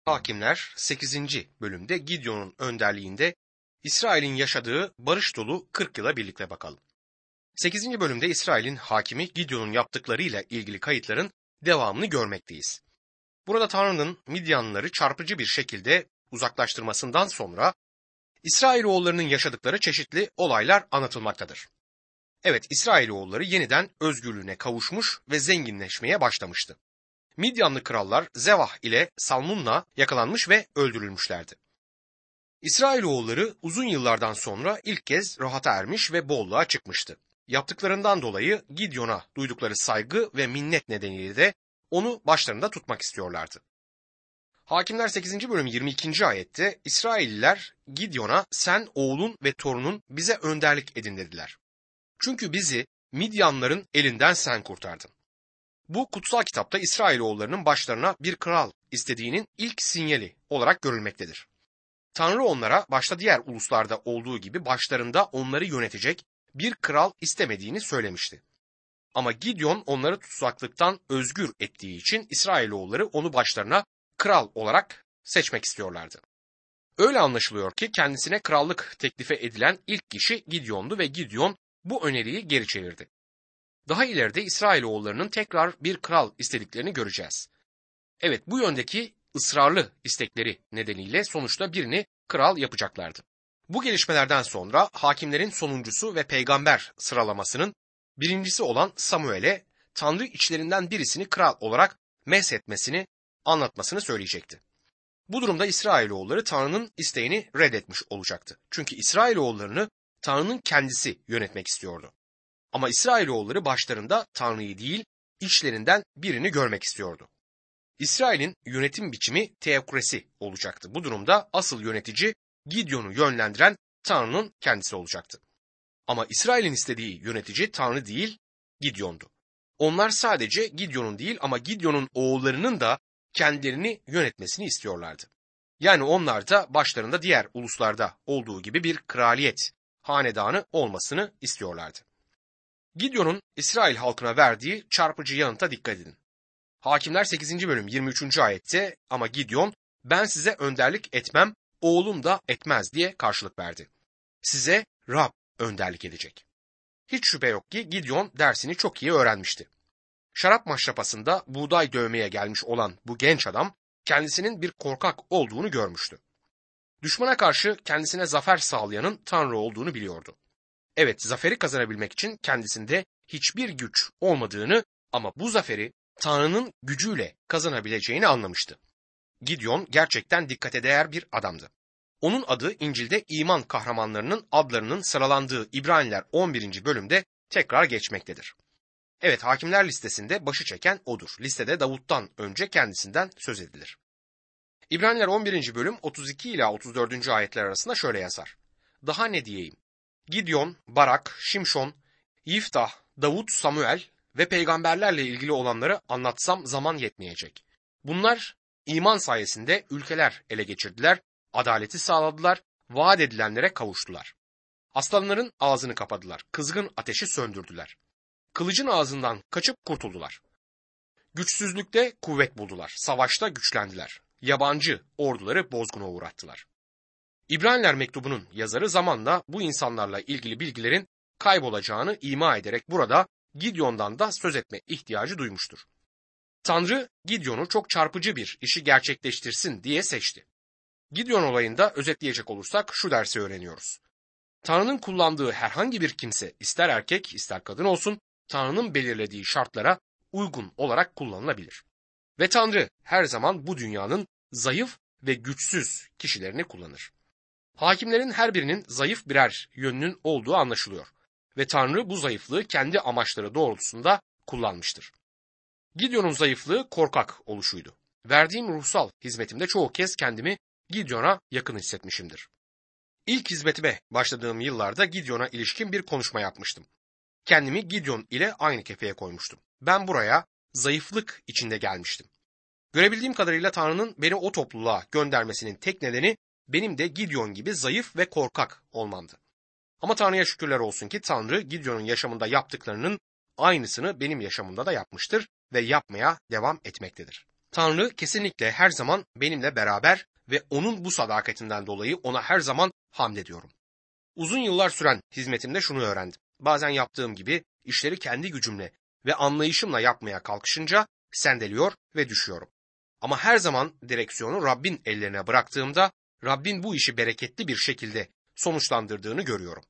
Hakimler 8. bölümde Gideon'un önderliğinde İsrail'in yaşadığı barış dolu 40 yıla birlikte bakalım. 8. bölümde İsrail'in hakimi Gideon'un yaptıklarıyla ilgili kayıtların devamını görmekteyiz. Burada Tanrı'nın Midyanlıları çarpıcı bir şekilde uzaklaştırmasından sonra İsrailoğullarının yaşadıkları çeşitli olaylar anlatılmaktadır. Evet, İsrailoğulları yeniden özgürlüğüne kavuşmuş ve zenginleşmeye başlamıştı. Midyanlı krallar Zevah ile Salmunna yakalanmış ve öldürülmüşlerdi. İsrailoğulları uzun yıllardan sonra ilk kez rahata ermiş ve bolluğa çıkmıştı. Yaptıklarından dolayı Gideon'a duydukları saygı ve minnet nedeniyle de onu başlarında tutmak istiyorlardı. Hakimler 8. bölüm 22. ayette İsrailliler Gideon'a sen oğlun ve torunun bize önderlik edin dediler. Çünkü bizi Midyanların elinden sen kurtardın. Bu kutsal kitapta İsrailoğullarının başlarına bir kral istediğinin ilk sinyali olarak görülmektedir. Tanrı onlara başta diğer uluslarda olduğu gibi başlarında onları yönetecek bir kral istemediğini söylemişti. Ama Gideon onları tutsaklıktan özgür ettiği için İsrailoğulları onu başlarına kral olarak seçmek istiyorlardı. Öyle anlaşılıyor ki kendisine krallık teklifi edilen ilk kişi Gideon'du ve Gideon bu öneriyi geri çevirdi. Daha ileride İsrailoğullarının tekrar bir kral istediklerini göreceğiz. Evet, bu yöndeki ısrarlı istekleri nedeniyle sonuçta birini kral yapacaklardı. Bu gelişmelerden sonra hakimlerin sonuncusu ve peygamber sıralamasının birincisi olan Samuel'e Tanrı içlerinden birisini kral olarak meshetmesini, anlatmasını söyleyecekti. Bu durumda İsrailoğulları Tanrı'nın isteğini reddetmiş olacaktı. Çünkü İsrailoğullarını Tanrı'nın kendisi yönetmek istiyordu. Ama İsrailoğulları başlarında Tanrı'yı değil, içlerinden birini görmek istiyordu. İsrail'in yönetim biçimi teokrasi olacaktı. Bu durumda asıl yönetici Gideon'u yönlendiren Tanrı'nın kendisi olacaktı. Ama İsrail'in istediği yönetici Tanrı değil, Gideon'du. Onlar sadece Gideon'un değil ama Gideon'un oğullarının da kendilerini yönetmesini istiyorlardı. Yani onlar da başlarında diğer uluslarda olduğu gibi bir kraliyet hanedanı olmasını istiyorlardı. Gideon'un İsrail halkına verdiği çarpıcı yanıta dikkat edin. Hakimler 8. bölüm 23. ayette ama Gideon ben size önderlik etmem, oğlum da etmez diye karşılık verdi. Size Rab önderlik edecek. Hiç şüphe yok ki Gideon dersini çok iyi öğrenmişti. Şarap maşrapasında buğday dövmeye gelmiş olan bu genç adam kendisinin bir korkak olduğunu görmüştü. Düşmana karşı kendisine zafer sağlayanın Tanrı olduğunu biliyordu. Evet, zaferi kazanabilmek için kendisinde hiçbir güç olmadığını ama bu zaferi Tanrı'nın gücüyle kazanabileceğini anlamıştı. Gideon gerçekten dikkate değer bir adamdı. Onun adı İncil'de iman kahramanlarının adlarının sıralandığı İbraniler 11. bölümde tekrar geçmektedir. Evet, hakimler listesinde başı çeken odur. Listede Davut'tan önce kendisinden söz edilir. İbraniler 11. bölüm 32 ila 34. ayetler arasında şöyle yazar. Daha ne diyeyim? Gideon, Barak, Şimşon, Yiftah, Davut, Samuel ve peygamberlerle ilgili olanları anlatsam zaman yetmeyecek. Bunlar iman sayesinde ülkeler ele geçirdiler, adaleti sağladılar, vaat edilenlere kavuştular. Aslanların ağzını kapadılar, kızgın ateşi söndürdüler. Kılıcın ağzından kaçıp kurtuldular. Güçsüzlükte kuvvet buldular, savaşta güçlendiler. Yabancı orduları bozguna uğrattılar. İbraniler mektubunun yazarı zamanla bu insanlarla ilgili bilgilerin kaybolacağını ima ederek burada Gideon'dan da söz etme ihtiyacı duymuştur. Tanrı Gideon'u çok çarpıcı bir işi gerçekleştirsin diye seçti. Gideon olayında özetleyecek olursak şu dersi öğreniyoruz. Tanrı'nın kullandığı herhangi bir kimse ister erkek ister kadın olsun Tanrı'nın belirlediği şartlara uygun olarak kullanılabilir. Ve Tanrı her zaman bu dünyanın zayıf ve güçsüz kişilerini kullanır. Hakimlerin her birinin zayıf birer yönünün olduğu anlaşılıyor ve Tanrı bu zayıflığı kendi amaçları doğrultusunda kullanmıştır. Gideon'un zayıflığı korkak oluşuydu. Verdiğim ruhsal hizmetimde çoğu kez kendimi Gideon'a yakın hissetmişimdir. İlk hizmetime başladığım yıllarda Gideon'a ilişkin bir konuşma yapmıştım. Kendimi Gideon ile aynı kefeye koymuştum. Ben buraya zayıflık içinde gelmiştim. Görebildiğim kadarıyla Tanrı'nın beni o topluluğa göndermesinin tek nedeni benim de Gideon gibi zayıf ve korkak olmamdı. Ama Tanrı'ya şükürler olsun ki Tanrı Gideon'un yaşamında yaptıklarının aynısını benim yaşamımda da yapmıştır ve yapmaya devam etmektedir. Tanrı kesinlikle her zaman benimle beraber ve onun bu sadakatinden dolayı ona her zaman hamd ediyorum. Uzun yıllar süren hizmetimde şunu öğrendim. Bazen yaptığım gibi işleri kendi gücümle ve anlayışımla yapmaya kalkışınca sendeliyor ve düşüyorum. Ama her zaman direksiyonu Rabbin ellerine bıraktığımda Rabbin bu işi bereketli bir şekilde sonuçlandırdığını görüyorum.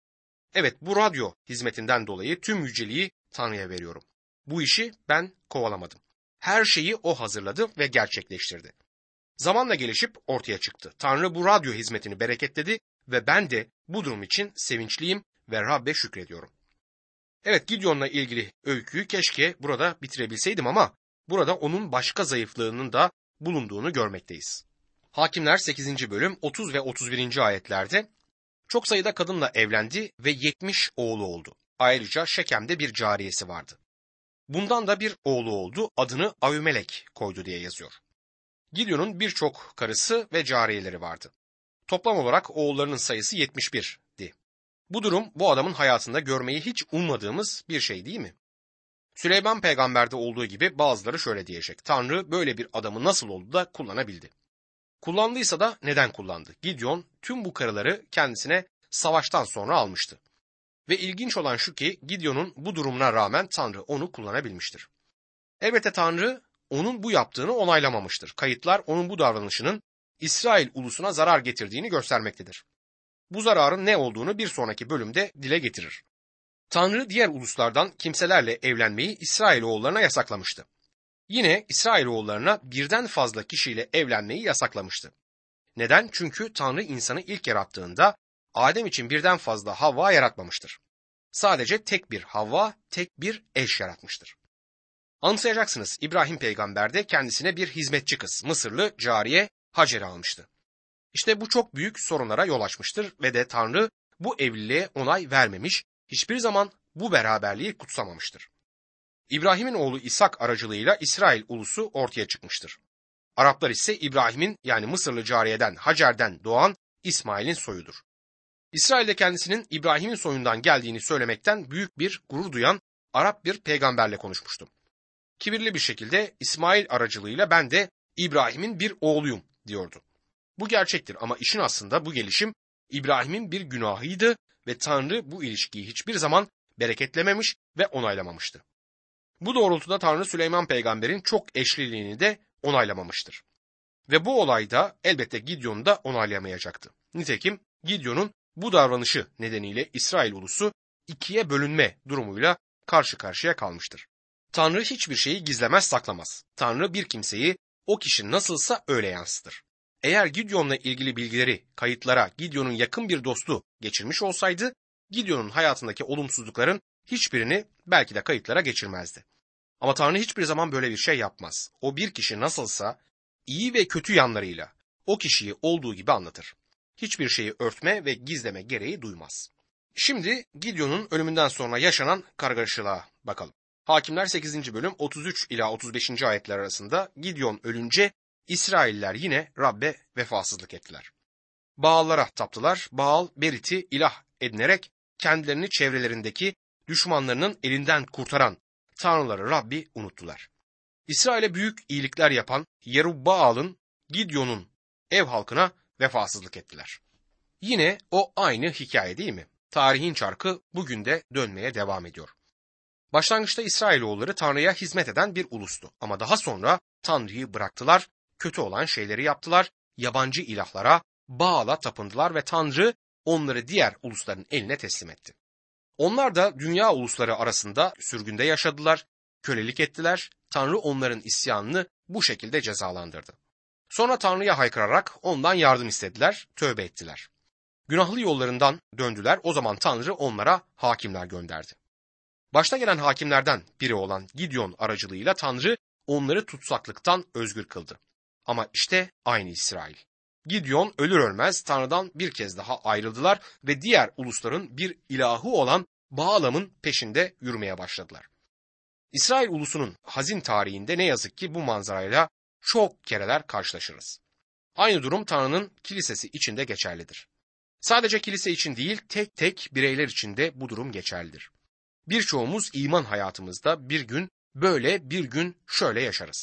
Evet, bu radyo hizmetinden dolayı tüm yüceliği Tanrı'ya veriyorum. Bu işi ben kovalamadım. Her şeyi o hazırladı ve gerçekleştirdi. Zamanla gelişip ortaya çıktı. Tanrı bu radyo hizmetini bereketledi ve ben de bu durum için sevinçliyim ve Rabbe şükrediyorum. Evet, Gideon'la ilgili öyküyü keşke burada bitirebilseydim ama burada onun başka zayıflığının da bulunduğunu görmekteyiz. Hakimler 8. bölüm 30 ve 31. ayetlerde çok sayıda kadınla evlendi ve 70 oğlu oldu. Ayrıca Şekem'de bir cariyesi vardı. Bundan da bir oğlu oldu, adını Avimelek koydu diye yazıyor. Gideon'un birçok karısı ve cariyeleri vardı. Toplam olarak oğullarının sayısı 71'di. Bu durum bu adamın hayatında görmeyi hiç ummadığımız bir şey değil mi? Süleyman peygamberde olduğu gibi bazıları şöyle diyecek. Tanrı böyle bir adamı nasıl oldu da kullanabildi? Kullandıysa da neden kullandı? Gideon tüm bu karıları kendisine savaştan sonra almıştı. Ve ilginç olan şu ki Gideon'un bu durumuna rağmen Tanrı onu kullanabilmiştir. Elbette Tanrı onun bu yaptığını onaylamamıştır. Kayıtlar onun bu davranışının İsrail ulusuna zarar getirdiğini göstermektedir. Bu zararın ne olduğunu bir sonraki bölümde dile getirir. Tanrı diğer uluslardan kimselerle evlenmeyi İsrailoğullarına yasaklamıştı. Yine İsrailoğullarına birden fazla kişiyle evlenmeyi yasaklamıştı. Neden? Çünkü Tanrı insanı ilk yarattığında Adem için birden fazla Havva yaratmamıştır. Sadece tek bir Havva, tek bir eş yaratmıştır. Anımsayacaksınız, İbrahim peygamber de kendisine bir hizmetçi kız, Mısırlı cariye Hacer'i almıştı. İşte bu çok büyük sorunlara yol açmıştır ve de Tanrı bu evliliğe onay vermemiş, hiçbir zaman bu beraberliği kutsamamıştır. İbrahim'in oğlu İshak aracılığıyla İsrail ulusu ortaya çıkmıştır. Araplar ise İbrahim'in yani Mısırlı cariyeden Hacer'den doğan İsmail'in soyudur. İsrail'de kendisinin İbrahim'in soyundan geldiğini söylemekten büyük bir gurur duyan Arap bir peygamberle konuşmuştum. Kibirli bir şekilde İsmail aracılığıyla ben de İbrahim'in bir oğluyum diyordu. Bu gerçektir ama işin aslında bu gelişim İbrahim'in bir günahıydı ve Tanrı bu ilişkiyi hiçbir zaman bereketlememiş ve onaylamamıştı. Bu doğrultuda Tanrı Süleyman peygamberin çok eşliliğini de onaylamamıştır. Ve bu olayda elbette Gideon'u da onaylayamayacaktı. Nitekim Gideon'un bu davranışı nedeniyle İsrail ulusu ikiye bölünme durumuyla karşı karşıya kalmıştır. Tanrı hiçbir şeyi gizlemez saklamaz. Tanrı bir kimseyi o kişi nasılsa öyle yansıtır. Eğer Gideon'la ilgili bilgileri kayıtlara Gideon'un yakın bir dostu geçirmiş olsaydı, Gideon'un hayatındaki olumsuzlukların hiçbirini belki de kayıtlara geçirmezdi. Ama Tanrı hiçbir zaman böyle bir şey yapmaz. O bir kişi nasılsa iyi ve kötü yanlarıyla o kişiyi olduğu gibi anlatır. Hiçbir şeyi örtme ve gizleme gereği duymaz. Şimdi Gideon'un ölümünden sonra yaşanan kargaşalığa bakalım. Hakimler 8. bölüm 33 ila 35. ayetler arasında Gideon ölünce İsrailler yine Rabbe vefasızlık ettiler. Baallara taptılar. Baal Berit'i ilah edinerek kendilerini çevrelerindeki düşmanlarının elinden kurtaran tanrıları Rabbi unuttular. İsrail'e büyük iyilikler yapan Yerubbaal'ın Gideon'un ev halkına vefasızlık ettiler. Yine o aynı hikaye değil mi? Tarihin çarkı bugün de dönmeye devam ediyor. Başlangıçta İsrailoğulları Tanrı'ya hizmet eden bir ulustu. Ama daha sonra Tanrı'yı bıraktılar, kötü olan şeyleri yaptılar, yabancı ilahlara, Baal'a tapındılar ve Tanrı onları diğer ulusların eline teslim etti. Onlar da dünya ulusları arasında sürgünde yaşadılar, kölelik ettiler, Tanrı onların isyanını bu şekilde cezalandırdı. Sonra Tanrı'ya haykırarak ondan yardım istediler, tövbe ettiler. Günahlı yollarından döndüler, o zaman Tanrı onlara hakimler gönderdi. Başta gelen hakimlerden biri olan Gideon aracılığıyla Tanrı onları tutsaklıktan özgür kıldı. Ama işte aynı İsrail. Gideon ölür ölmez Tanrı'dan bir kez daha ayrıldılar ve diğer ulusların bir ilahı olan Baalam'ın peşinde yürümeye başladılar. İsrail ulusunun hazin tarihinde ne yazık ki bu manzarayla çok kereler karşılaşırız. Aynı durum Tanrı'nın kilisesi için de geçerlidir. Sadece kilise için değil, tek tek bireyler için de bu durum geçerlidir. Birçoğumuz iman hayatımızda bir gün böyle bir gün şöyle yaşarız.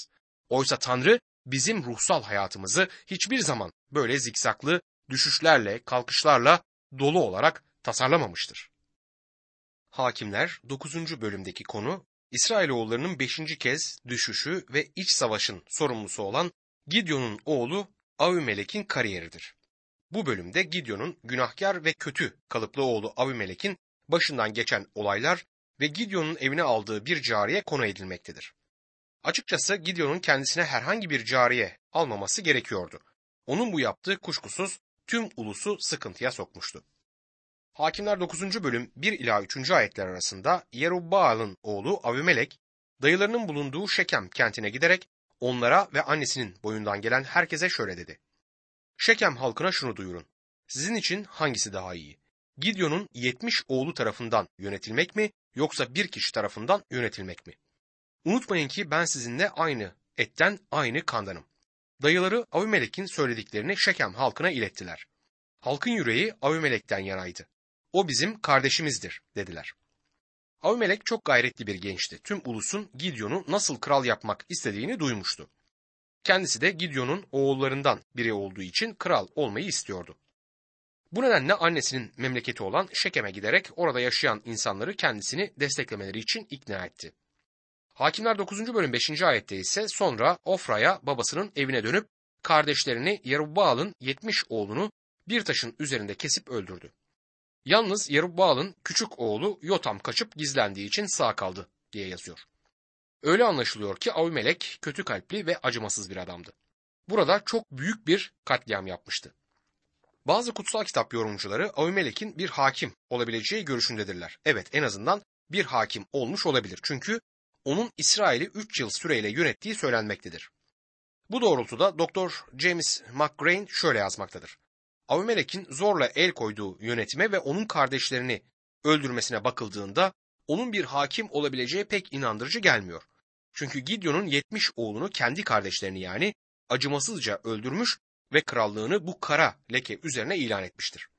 Oysa Tanrı bizim ruhsal hayatımızı hiçbir zaman böyle zikzaklı düşüşlerle, kalkışlarla dolu olarak tasarlamamıştır. Hakimler 9. bölümdeki konu İsrailoğullarının 5. kez düşüşü ve iç savaşın sorumlusu olan Gideon'un oğlu Avimelek'in kariyeridir. Bu bölümde Gideon'un günahkar ve kötü kalıplı oğlu Avimelek'in başından geçen olaylar ve Gideon'un evine aldığı bir cariye konu edilmektedir. Açıkçası Gideon'un kendisine herhangi bir cariye almaması gerekiyordu. Onun bu yaptığı kuşkusuz tüm ulusu sıkıntıya sokmuştu. Hakimler 9. bölüm 1 ila 3. ayetler arasında Yerubbaal'ın oğlu Avimelek, dayılarının bulunduğu Şekem kentine giderek onlara ve annesinin boyundan gelen herkese şöyle dedi. Şekem halkına şunu duyurun. Sizin için hangisi daha iyi? Gideon'un 70 oğlu tarafından yönetilmek mi, yoksa bir kişi tarafından yönetilmek mi? Unutmayın ki ben sizinle aynı etten, aynı kandanım. Dayıları Avimelek'in söylediklerini Şekem halkına ilettiler. Halkın yüreği Avimelek'ten yanaydı. O bizim kardeşimizdir dediler. Avimelek çok gayretli bir gençti. Tüm ulusun Gideon'u nasıl kral yapmak istediğini duymuştu. Kendisi de Gideon'un oğullarından biri olduğu için kral olmayı istiyordu. Bu nedenle annesinin memleketi olan Şekem'e giderek orada yaşayan insanları kendisini desteklemeleri için ikna etti. Hakimler 9. bölüm 5. ayette ise sonra Ofra'ya babasının evine dönüp kardeşlerini Yerubbaal'ın 70 oğlunu bir taşın üzerinde kesip öldürdü. Yalnız Yerubbaal'ın küçük oğlu Yotam kaçıp gizlendiği için sağ kaldı diye yazıyor. Öyle anlaşılıyor ki Avimelek kötü kalpli ve acımasız bir adamdı. Burada çok büyük bir katliam yapmıştı. Bazı kutsal kitap yorumcuları Avimelek'in bir hakim olabileceği görüşündedirler. Evet, en azından bir hakim olmuş olabilir. Çünkü onun İsrail'i 3 yıl süreyle yönettiği söylenmektedir. Bu doğrultuda Dr. James McGrain şöyle yazmaktadır. Avimelek'in zorla el koyduğu yönetime ve onun kardeşlerini öldürmesine bakıldığında onun bir hakim olabileceği pek inandırıcı gelmiyor. Çünkü Gideon'un 70 oğlunu kendi kardeşlerini yani acımasızca öldürmüş ve krallığını bu kara leke üzerine ilan etmiştir.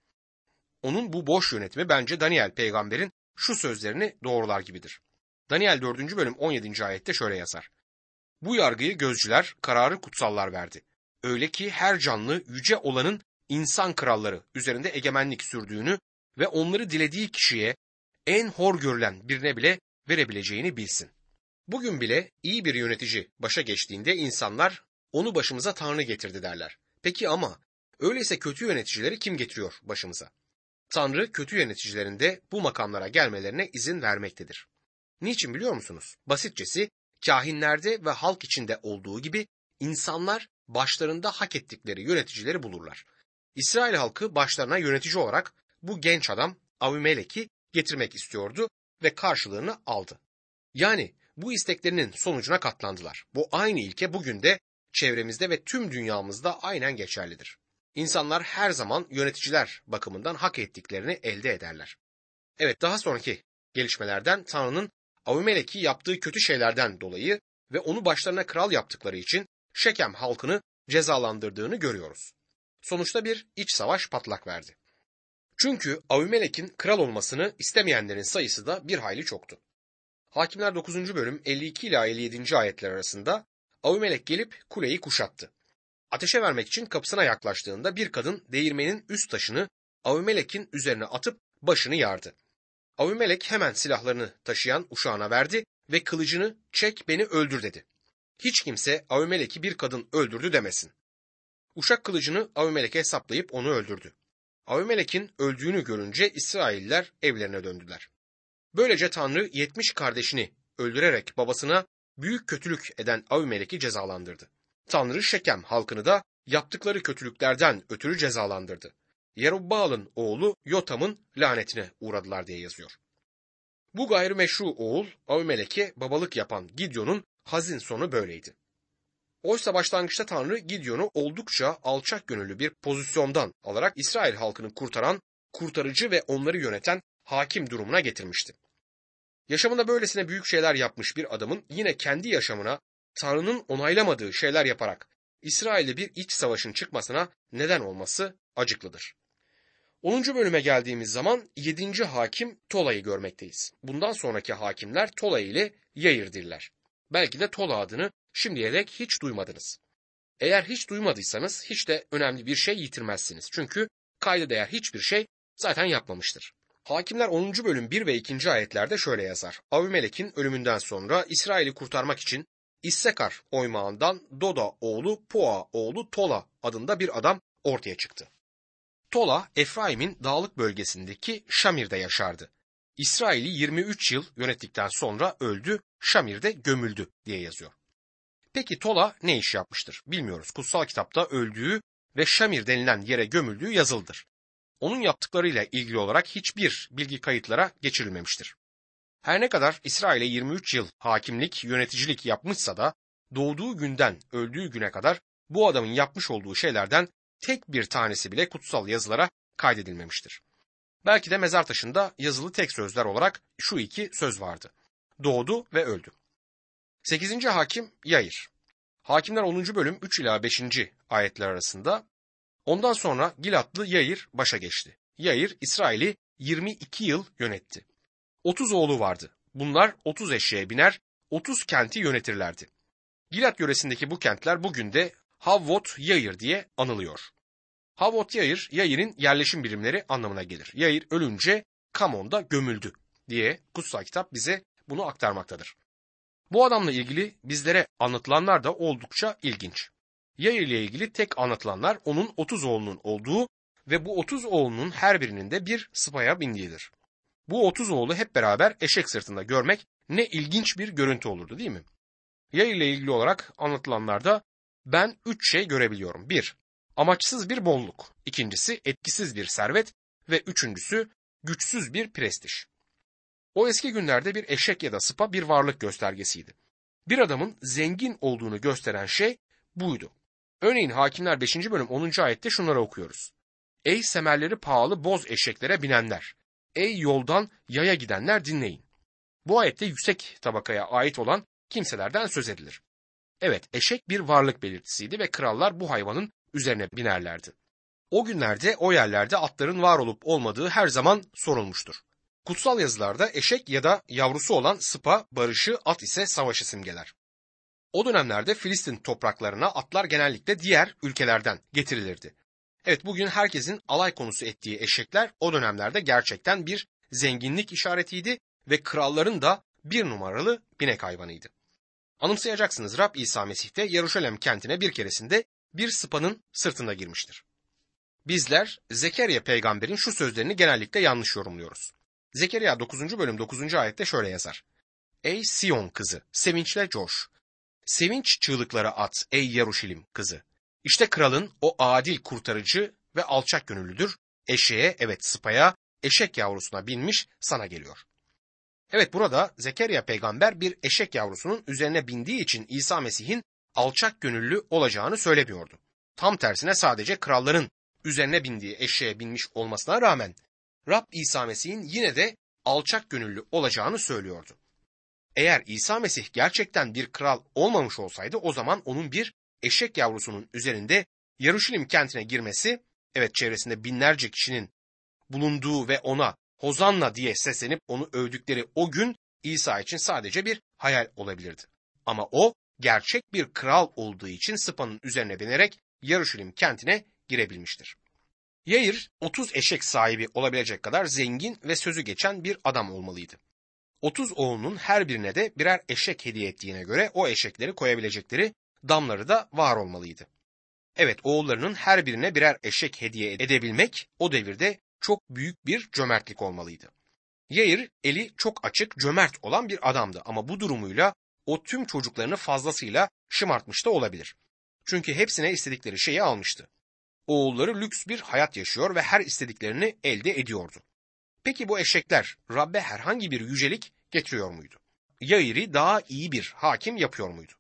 Onun bu boş yönetimi bence Daniel peygamberin şu sözlerini doğrular gibidir. Daniel 4. bölüm 17. ayette şöyle yazar. Bu yargıyı gözcüler, kararı kutsallar verdi. Öyle ki her canlı yüce olanın insan kralları üzerinde egemenlik sürdüğünü ve onları dilediği kişiye en hor görülen birine bile verebileceğini bilsin. Bugün bile iyi bir yönetici başa geçtiğinde insanlar onu başımıza Tanrı getirdi derler. Peki ama öyleyse kötü yöneticileri kim getiriyor başımıza? Tanrı kötü yöneticilerin de bu makamlara gelmelerine izin vermektedir. Niçin biliyor musunuz? Basitçesi kâhinlerde ve halk içinde olduğu gibi insanlar başlarında hak ettikleri yöneticileri bulurlar. İsrail halkı başlarına yönetici olarak bu genç adam Avimelek'i getirmek istiyordu ve karşılığını aldı. Yani bu isteklerinin sonucuna katlandılar. Bu aynı ilke bugün de çevremizde ve tüm dünyamızda aynen geçerlidir. İnsanlar her zaman yöneticiler bakımından hak ettiklerini elde ederler. Evet, daha sonraki gelişmelerden Tanrı'nın Avimelek'i yaptığı kötü şeylerden dolayı ve onu başlarına kral yaptıkları için Şekem halkını cezalandırdığını görüyoruz. Sonuçta bir iç savaş patlak verdi. Çünkü Avimelek'in kral olmasını istemeyenlerin sayısı da bir hayli çoktu. Hakimler 9. bölüm 52 ila 57. ayetler arasında Avimelek gelip kuleyi kuşattı. Ateşe vermek için kapısına yaklaştığında bir kadın değirmenin üst taşını Avimelek'in üzerine atıp başını yardı. Avimelek hemen silahlarını taşıyan uşağına verdi ve kılıcını çek beni öldür dedi. Hiç kimse Avimelek'i bir kadın öldürdü demesin. Uşak kılıcını Avimelek'e saplayıp onu öldürdü. Avimelek'in öldüğünü görünce İsrailliler evlerine döndüler. Böylece Tanrı 70 kardeşini öldürerek babasına büyük kötülük eden Avimelek'i cezalandırdı. Tanrı Şekem halkını da yaptıkları kötülüklerden ötürü cezalandırdı. Yerubbaal'ın oğlu Yotam'ın lanetine uğradılar diye yazıyor. Bu gayrimeşru oğul Avimelek'e babalık yapan Gideon'un hazin sonu böyleydi. Oysa başlangıçta Tanrı Gideon'u oldukça alçak gönüllü bir pozisyondan alarak İsrail halkını kurtaran, kurtarıcı ve onları yöneten hakim durumuna getirmişti. Yaşamında böylesine büyük şeyler yapmış bir adamın yine kendi yaşamına Tanrı'nın onaylamadığı şeyler yaparak İsrail'de bir iç savaşın çıkmasına neden olması acıklıdır. 10. bölüme geldiğimiz zaman 7. hakim Tola'yı görmekteyiz. Bundan sonraki hakimler Tola ile Yayir'dirler. Belki de Tola adını şimdiye dek hiç duymadınız. Eğer hiç duymadıysanız hiç de önemli bir şey yitirmezsiniz. Çünkü kayda değer hiçbir şey zaten yapmamıştır. Hakimler 10. bölüm 1 ve 2. ayetlerde şöyle yazar. Avimelek'in ölümünden sonra İsrail'i kurtarmak için İssekar oymağından Doda oğlu Pua oğlu Tola adında bir adam ortaya çıktı. Tola, Efraim'in dağlık bölgesindeki Şamir'de yaşardı. İsrail'i 23 yıl yönettikten sonra öldü, Şamir'de gömüldü diye yazıyor. Peki Tola ne iş yapmıştır? Bilmiyoruz. Kutsal kitapta öldüğü ve Şamir denilen yere gömüldüğü yazılıdır. Onun yaptıklarıyla ilgili olarak hiçbir bilgi kayıtlara geçirilmemiştir. Her ne kadar İsrail'e 23 yıl hakimlik, yöneticilik yapmışsa da doğduğu günden öldüğü güne kadar bu adamın yapmış olduğu şeylerden tek bir tanesi bile kutsal yazılara kaydedilmemiştir. Belki de mezar taşında yazılı tek sözler olarak şu iki söz vardı. Doğdu ve öldü. 8. hakim Yair. Hakimler 10. bölüm 3 ila 5. ayetler arasında ondan sonra Gilatlı Yair başa geçti. Yair İsrail'i 22 yıl yönetti. 30 oğlu vardı. Bunlar 30 eşeğe biner, 30 kenti yönetirlerdi. Gilat yöresindeki bu kentler bugün de Havvot Yair diye anılıyor. Havvot Yair, Yair'in yerleşim birimleri anlamına gelir. Yair ölünce Kamon'da gömüldü diye kutsal kitap bize bunu aktarmaktadır. Bu adamla ilgili bizlere anlatılanlar da oldukça ilginç. Yair ile ilgili tek anlatılanlar onun 30 oğlunun olduğu ve bu 30 oğlunun her birinin de bir sıpaya bindiğidir. Bu 30 oğlu hep beraber eşek sırtında görmek ne ilginç bir görüntü olurdu değil mi? Yair ile ilgili olarak anlatılanlarda ben 3 şey görebiliyorum. 1. Amaçsız bir bolluk. 2'ncisi etkisiz bir servet ve 3'üncüsü güçsüz bir prestij. O eski günlerde bir eşek ya da sıpa bir varlık göstergesiydi. Bir adamın zengin olduğunu gösteren şey buydu. Örneğin Hakimler 5. bölüm 10. ayette şunları okuyoruz. Ey semerleri pahalı boz eşeklere binenler! Ey yoldan yaya gidenler dinleyin. Bu ayette yüksek tabakaya ait olan kimselerden söz edilir. Evet, eşek bir varlık belirtisiydi ve krallar bu hayvanın üzerine binerlerdi. O günlerde o yerlerde atların var olup olmadığı her zaman sorulmuştur. Kutsal yazılarda eşek ya da yavrusu olan sıpa, barışı, at ise savaşı simgeler. O dönemlerde Filistin topraklarına atlar genellikle diğer ülkelerden getirilirdi. Evet, bugün herkesin alay konusu ettiği eşekler o dönemlerde gerçekten bir zenginlik işaretiydi ve kralların da bir numaralı binek hayvanıydı. Anımsayacaksınız, Rab İsa Mesih de Yeruşalem kentine bir keresinde bir sıpanın sırtında girmiştir. Bizler Zekeriya peygamberin şu sözlerini genellikle yanlış yorumluyoruz. Zekeriya 9. bölüm 9. ayette şöyle yazar. Ey Siyon kızı, sevinçle coş. Sevinç çığlıkları at ey Yeruşalim kızı. İşte kralın o adil kurtarıcı ve alçak gönüllüdür. Eşeğe, evet sıpaya, eşek yavrusuna binmiş sana geliyor. Evet, burada Zekeriya peygamber bir eşek yavrusunun üzerine bindiği için İsa Mesih'in alçak gönüllü olacağını söylemiyordu. Tam tersine sadece kralların üzerine bindiği eşeğe binmiş olmasına rağmen Rab İsa Mesih'in yine de alçak gönüllü olacağını söylüyordu. Eğer İsa Mesih gerçekten bir kral olmamış olsaydı o zaman onun bir eşek yavrusunun üzerinde Yeruşalim kentine girmesi, evet çevresinde binlerce kişinin bulunduğu ve ona Hozanna diye seslenip onu övdükleri o gün İsa için sadece bir hayal olabilirdi. Ama o gerçek bir kral olduğu için sıpanın üzerine binerek Yeruşalim kentine girebilmiştir. Yair 30 eşek sahibi olabilecek kadar zengin ve sözü geçen bir adam olmalıydı. 30 oğlunun her birine de birer eşek hediye ettiğine göre o eşekleri koyabilecekleri damları da var olmalıydı. Evet, oğullarının her birine birer eşek hediye edebilmek o devirde çok büyük bir cömertlik olmalıydı. Yair eli çok açık, cömert olan bir adamdı ama bu durumuyla o tüm çocuklarını fazlasıyla şımartmış da olabilir. Çünkü hepsine istedikleri şeyi almıştı. Oğulları lüks bir hayat yaşıyor ve her istediklerini elde ediyordu. Peki bu eşekler Rab'be herhangi bir yücelik getiriyor muydu? Yair'i daha iyi bir hakim yapıyor muydu?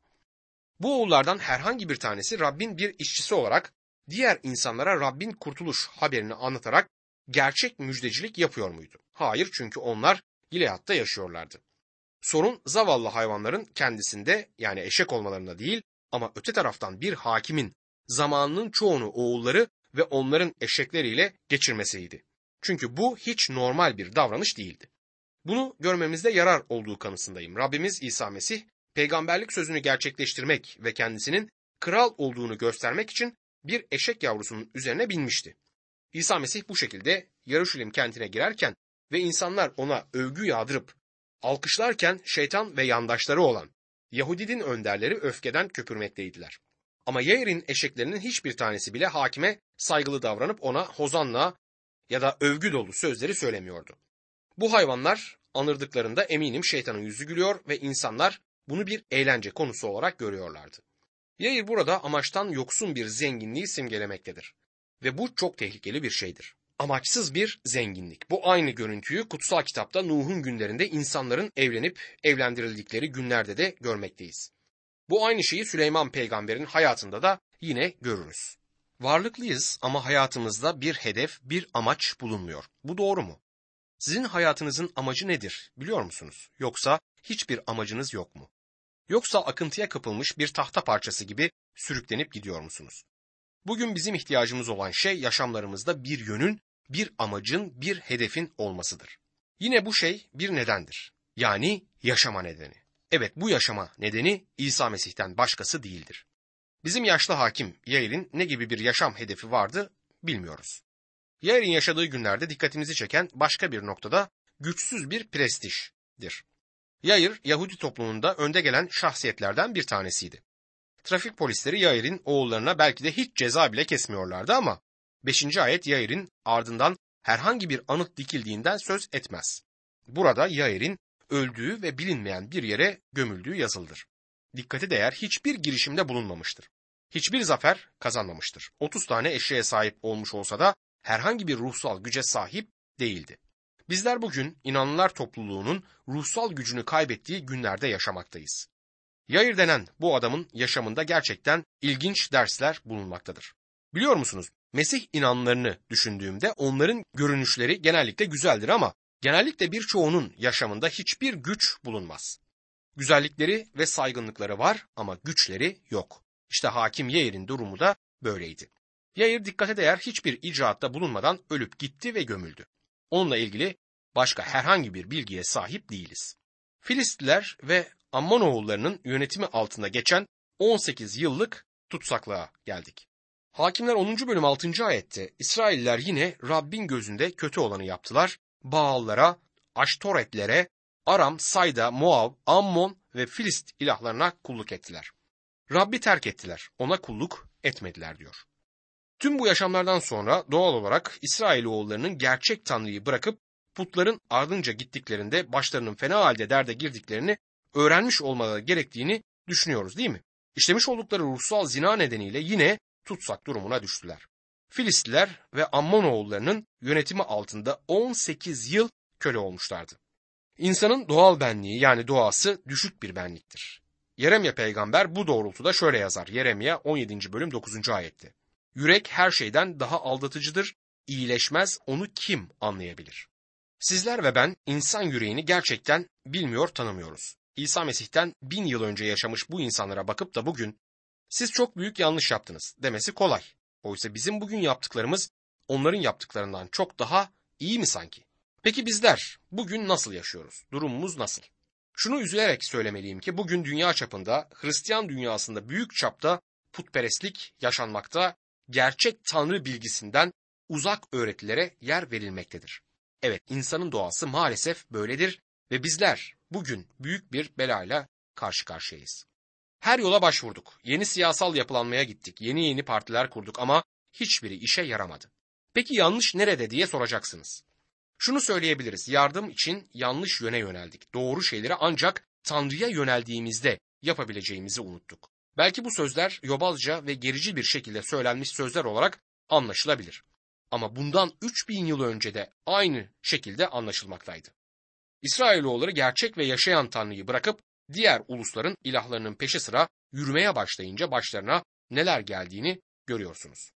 Bu oğullardan herhangi bir tanesi Rabbin bir işçisi olarak diğer insanlara Rabbin kurtuluş haberini anlatarak gerçek müjdecilik yapıyor muydu? Hayır, çünkü onlar Gilead'da yaşıyorlardı. Sorun zavallı hayvanların kendisinde, yani eşek olmalarında değil ama öte taraftan bir hakimin zamanının çoğunu oğulları ve onların eşekleriyle geçirmesiydi. Çünkü bu hiç normal bir davranış değildi. Bunu görmemizde yarar olduğu kanısındayım. Rabbimiz İsa Mesih peygamberlik sözünü gerçekleştirmek ve kendisinin kral olduğunu göstermek için bir eşek yavrusunun üzerine binmişti. İsa Mesih bu şekilde Yaruşilim kentine girerken ve insanlar ona övgü yağdırıp alkışlarken şeytan ve yandaşları olan Yahudinin önderleri öfkeden köpürmekteydiler. Ama Yair'in eşeklerinin hiçbir tanesi bile hakime saygılı davranıp ona hozanna ya da övgü dolu sözleri söylemiyordu. Bu hayvanlar anırdıklarında eminim şeytanın yüzü gülüyor ve insanlar bunu bir eğlence konusu olarak görüyorlardı. Yair burada amaçtan yoksun bir zenginliği simgelemektedir. Ve bu çok tehlikeli bir şeydir. Amaçsız bir zenginlik. Bu aynı görüntüyü kutsal kitapta Nuh'un günlerinde insanların evlenip evlendirildikleri günlerde de görmekteyiz. Bu aynı şeyi Süleyman peygamberin hayatında da yine görürüz. Varlıklıyız ama hayatımızda bir hedef, bir amaç bulunmuyor. Bu doğru mu? Sizin hayatınızın amacı nedir biliyor musunuz? Yoksa hiçbir amacınız yok mu? Yoksa akıntıya kapılmış bir tahta parçası gibi sürüklenip gidiyor musunuz? Bugün bizim ihtiyacımız olan şey yaşamlarımızda bir yönün, bir amacın, bir hedefin olmasıdır. Yine bu şey bir nedendir. Yani yaşama nedeni. Evet, bu yaşama nedeni İsa Mesih'ten başkası değildir. Bizim yaşlı hakim Yair'in ne gibi bir yaşam hedefi vardı bilmiyoruz. Yair'in yaşadığı günlerde dikkatimizi çeken başka bir noktada güçsüz bir prestijdir. Yair, Yahudi toplumunda önde gelen şahsiyetlerden bir tanesiydi. Trafik polisleri Yair'in oğullarına belki de hiç ceza bile kesmiyorlardı ama 5. ayet Yair'in ardından herhangi bir anıt dikildiğinden söz etmez. Burada Yair'in öldüğü ve bilinmeyen bir yere gömüldüğü yazılıdır. Dikkate değer hiçbir girişimde bulunmamıştır. Hiçbir zafer kazanmamıştır. 30 tane eşeğe sahip olmuş olsa da herhangi bir ruhsal güce sahip değildi. Bizler bugün inanlılar topluluğunun ruhsal gücünü kaybettiği günlerde yaşamaktayız. Yair denen bu adamın yaşamında gerçekten ilginç dersler bulunmaktadır. Biliyor musunuz? Mesih inanlarını düşündüğümde onların görünüşleri genellikle güzeldir ama genellikle birçoğunun yaşamında hiçbir güç bulunmaz. Güzellikleri ve saygınlıkları var ama güçleri yok. İşte hakim Yair'in durumu da böyleydi. Yair dikkate değer hiçbir icraatta bulunmadan ölüp gitti ve gömüldü. Onunla ilgili başka herhangi bir bilgiye sahip değiliz. Filistliler ve Ammonoğullarının yönetimi altında geçen 18 yıllık tutsaklığa geldik. Hakimler 10. bölüm 6. ayette İsrailler yine Rabbin gözünde kötü olanı yaptılar. Baallara, Aştoretlere, Aram, Sayda, Moav, Ammon ve Filist ilahlarına kulluk ettiler. Rabbi terk ettiler, ona kulluk etmediler diyor. Tüm bu yaşamlardan sonra doğal olarak İsrailoğullarının gerçek Tanrı'yı bırakıp putların ardınca gittiklerinde başlarının fena halde derde girdiklerini öğrenmiş olmaları gerektiğini düşünüyoruz değil mi? İşlemiş oldukları ruhsal zina nedeniyle yine tutsak durumuna düştüler. Filistliler ve Ammonoğullarının yönetimi altında 18 yıl köle olmuşlardı. İnsanın doğal benliği yani doğası düşük bir benliktir. Yeremya peygamber bu doğrultuda şöyle yazar. Yeremya 17. bölüm 9. ayette. Yürek her şeyden daha aldatıcıdır, iyileşmez, onu kim anlayabilir? Sizler ve ben insan yüreğini gerçekten bilmiyor, tanımıyoruz. İsa Mesih'ten 1000 yıl önce yaşamış bu insanlara bakıp da bugün siz çok büyük yanlış yaptınız demesi kolay. Oysa bizim bugün yaptıklarımız onların yaptıklarından çok daha iyi mi sanki? Peki bizler bugün nasıl yaşıyoruz? Durumumuz nasıl? Şunu üzülerek söylemeliyim ki bugün dünya çapında, Hristiyan dünyasında büyük çapta putperestlik yaşanmakta, gerçek Tanrı bilgisinden uzak öğretilere yer verilmektedir. Evet, insanın doğası maalesef böyledir ve bizler bugün büyük bir belayla karşı karşıyayız. Her yola başvurduk, yeni siyasal yapılanmaya gittik, yeni partiler kurduk ama hiçbiri işe yaramadı. Peki yanlış nerede diye soracaksınız. Şunu söyleyebiliriz, yardım için yanlış yöne yöneldik. Doğru şeyleri ancak Tanrı'ya yöneldiğimizde yapabileceğimizi unuttuk. Belki bu sözler yobazca ve gerici bir şekilde söylenmiş sözler olarak anlaşılabilir. Ama bundan 3000 yıl önce de aynı şekilde anlaşılmaktaydı. İsrailoğulları gerçek ve yaşayan Tanrı'yı bırakıp diğer ulusların ilahlarının peşi sıra yürümeye başlayınca başlarına neler geldiğini görüyorsunuz.